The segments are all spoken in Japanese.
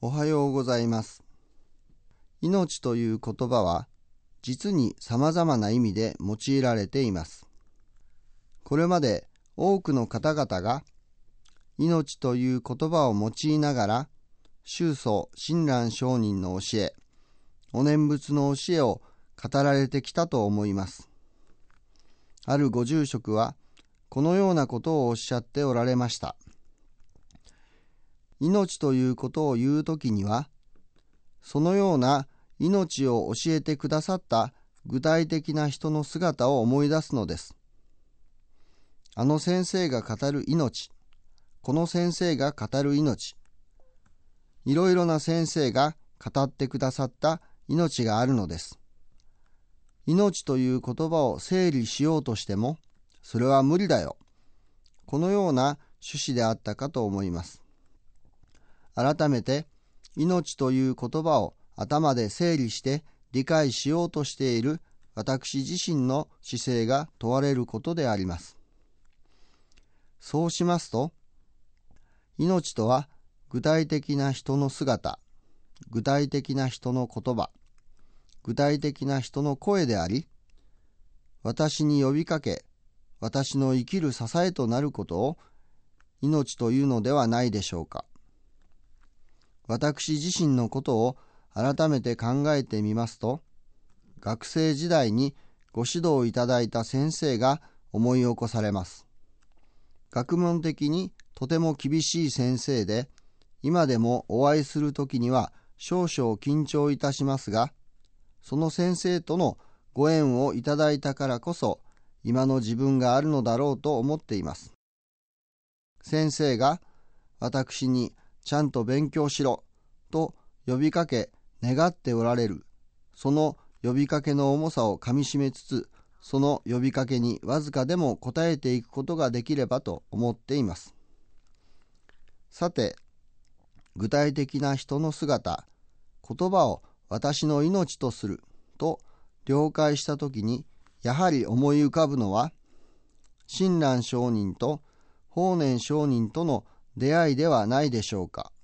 おはようございます。命という言葉は実に様々な意味で用いられています。これまで多くの方々が命という言葉を用いながら宗祖親鸞上人の教え、お念仏の教えを語られてきたと思います。あるご住職はこのようなことをおっしゃっておられました。命ということを言うときには、そのような命を教えてくださった具体的な人の姿を思い出すのです。あの先生が語る命、この先生が語る命、いろいろな先生が語ってくださった命があるのです。命という言葉を整理しようとしても、それは無理だよ。このような趣旨であったかと思います。改めて、命という言葉を頭で整理して理解しようとしている私自身の姿勢が問われることであります。そうしますと、命とは具体的な人の姿、具体的な人の言葉、具体的な人の声であり、私に呼びかけ、私の生きる支えとなることを命というのではないでしょうか。私自身のことを改めて考えてみますと、学生時代にご指導いただいた先生が思い起こされます。学問的にとても厳しい先生で、今でもお会いするときには少々緊張いたしますが、その先生とのご縁をいただいたからこそ、今の自分があるのだろうと思っています。先生が私にちゃんと勉強しろと呼びかけ願っておられる、その呼びかけの重さをかみしめつつ、その呼びかけにわずかでも応えていくことができればと思っています。さて、具体的な人の姿、言葉を私の命とすると了解したときに、やはり思い浮かぶのは、親鸞上人と法然上人との出会いではないでしょうか。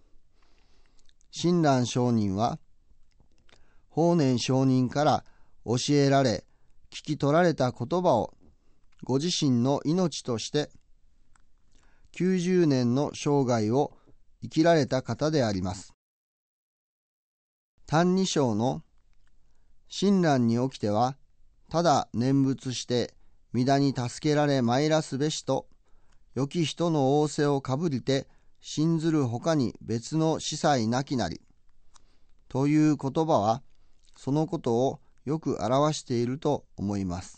親鸞上人は、法然上人から教えられ、聞き取られた言葉をご自身の命として90年の生涯を生きられた方であります。歎異抄の親鸞におきては、ただ念仏して皆に助けられ参らすべしと、良き人の仰せをかぶりて信ずるほかに別の司祭なきなりという言葉は、そのことをよく表していると思います。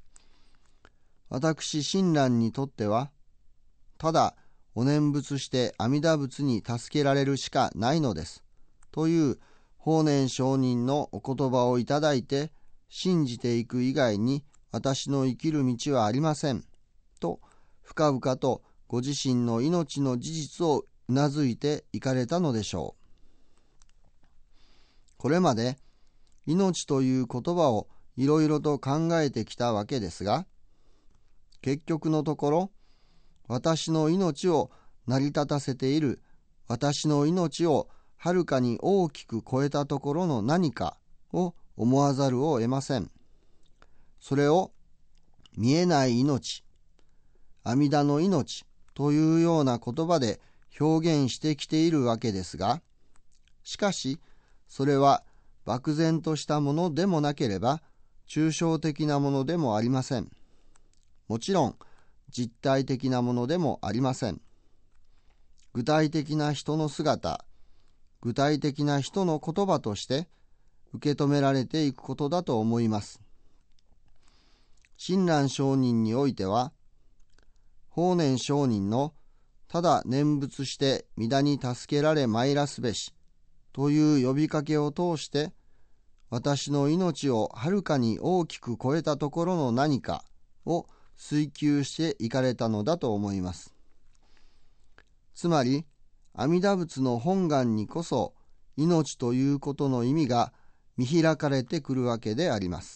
私親鸞にとっては、ただお念仏して阿弥陀仏に助けられるしかないのですという法然上人のお言葉をいただいて信じていく以外に私の生きる道はありませんと、深々とご自身の命の事実をうなずいていかれたのでしょう。これまで命という言葉をいろいろと考えてきたわけですが、結局のところ、私の命を成り立たせている、私の命をはるかに大きく超えたところの何かを思わざるを得ません。それを見えない命、阿弥陀の命というような言葉で表現してきているわけですが、しかしそれは漠然としたものでもなければ抽象的なものでもありません。もちろん実体的なものでもありません。具体的な人の姿、具体的な人の言葉として受け止められていくことだと思います。親鸞上人においては、法然上人のただ念仏して皆に助けられ参らすべしという呼びかけを通して、私の命をはるかに大きく超えたところの何かを追求していかれたのだと思います。つまり、阿弥陀仏の本願にこそ命ということの意味が見開かれてくるわけであります。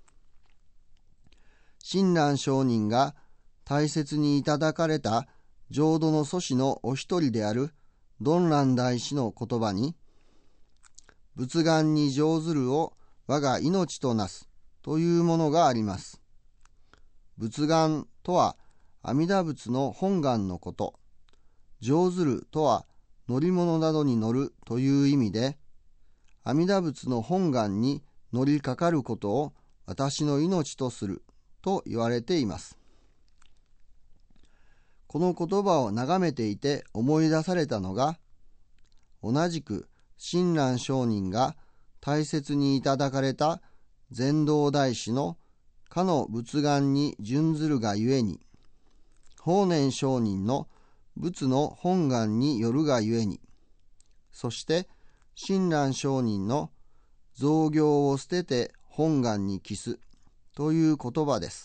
親鸞上人が大切にいただかれた浄土の祖師のお一人である曇鸞大師の言葉に、仏願に乗ずるを我が命となすというものがあります。仏願とは阿弥陀仏の本願のこと、乗ずるとは乗り物などに乗るという意味で、阿弥陀仏の本願に乗りかかることを私の命とすると言われています。この言葉を眺めていて思い出されたのが、同じく親鸞上人が大切にいただかれた禅道大師のかの仏願に準ずるがゆえに、法然上人の仏の本願によるがゆえに、そして親鸞上人の造業を捨てて本願に帰すという言葉です。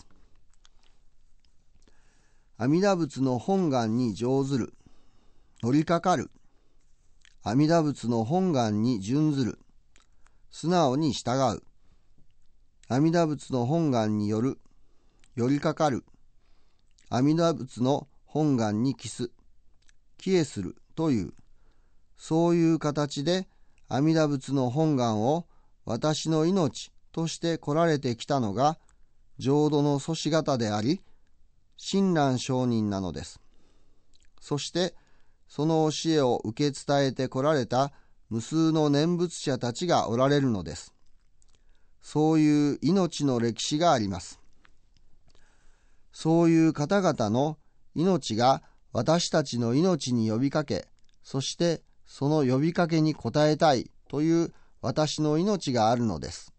阿弥陀仏の本願に乗ずる、乗りかかる、阿弥陀仏の本願に準ずる、素直に従う、阿弥陀仏の本願による、寄りかかる、阿弥陀仏の本願に帰す、帰依するという、そういう形で阿弥陀仏の本願を私の命として来られてきたのが浄土の祖師方であり、親鸞上人なのです。そしてその教えを受け伝えて来られた無数の念仏者たちがおられるのです。そういう命の歴史があります。そういう方々の命が私たちの命に呼びかけ、そしてその呼びかけに応えたいという私の命があるのです。